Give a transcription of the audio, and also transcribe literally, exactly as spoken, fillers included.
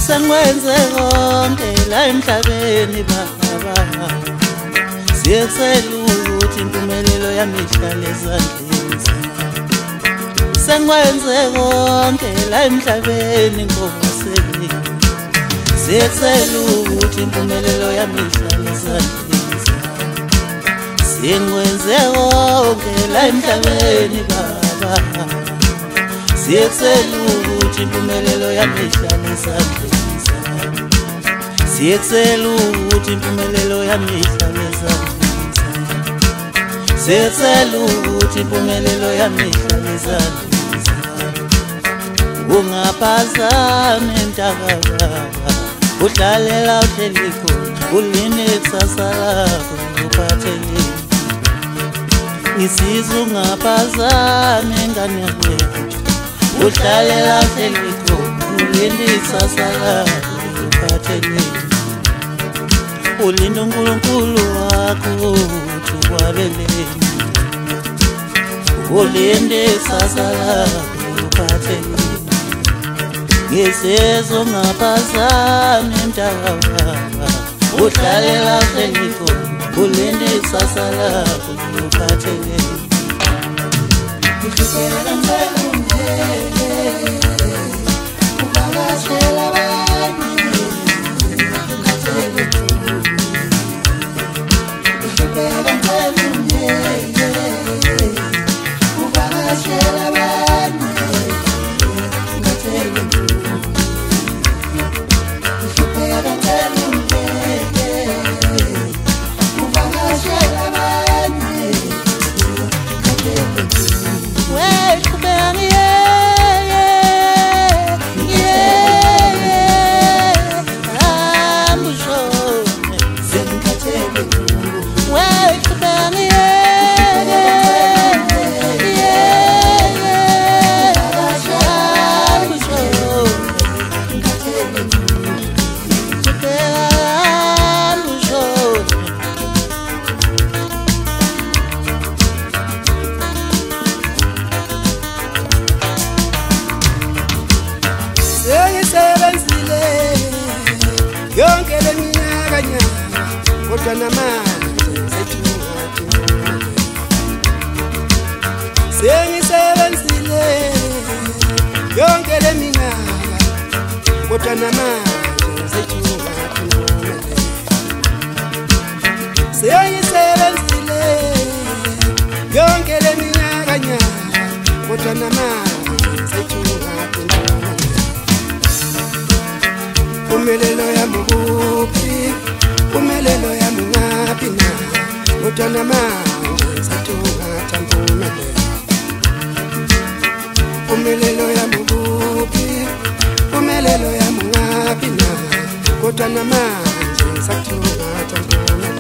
Sengwenze konke la emhlabeni baba, siyecela ukuthi impumelelo yami ihlale ezandleni zakho. Sengwenze konke la emhlabeni Nkosi, siyecela ukuthi impumelelo yami ihlale ezandleni zakho. Sengwenze konke la emhlabeni baba, siyecela ukuthi impumelelo yami ihlale ezandleni. Siyecela ukuthi impumelelo yami ihlale ezandleni zakho. Siyecela ukuthi impumelelo yami ihlale ezandleni zakho. Ungaphazami mntaka baba, uhlalela uhleli khona, ulinde ikusasa lakho uphathele. Isizwe ungaphazami ngane yami, uhlalela uhleli khona, ulinde ikusasa lakho uphathele. Ulinda uNkulunkulu wakho ukuthi ukwabeleni, ulinde ikusasa lakho uphathele. Ngisizwe ungaphazami mntaka baba, uhlalela uhleli khona, ulinde ikusasa lakho uphathele. Ngihlupheka ngicela ungeke uvakashela abanye, ngicela ngihlupheka ngicela ungeke uvakashela abanye, ngicela ngihlupheka ngicela ungeke uvakashela abanye, yonke leminyaka nyaka kodwa namanje sethungathunga. Sengisebenzile yonke leminyaka kodwa namanje sethungathunga. Sengisebenzile yonke leminyaka nyaka kodwa namanje sethungathunga. Umelelo yami kuphi, umelelo yami ngaphi na, kodwa namanje ngisathungatha mpumelelo. Umelelo yami kuphi, umelelo yami ngaphi na, kodwa namanje ngisathungatha mpumelelo.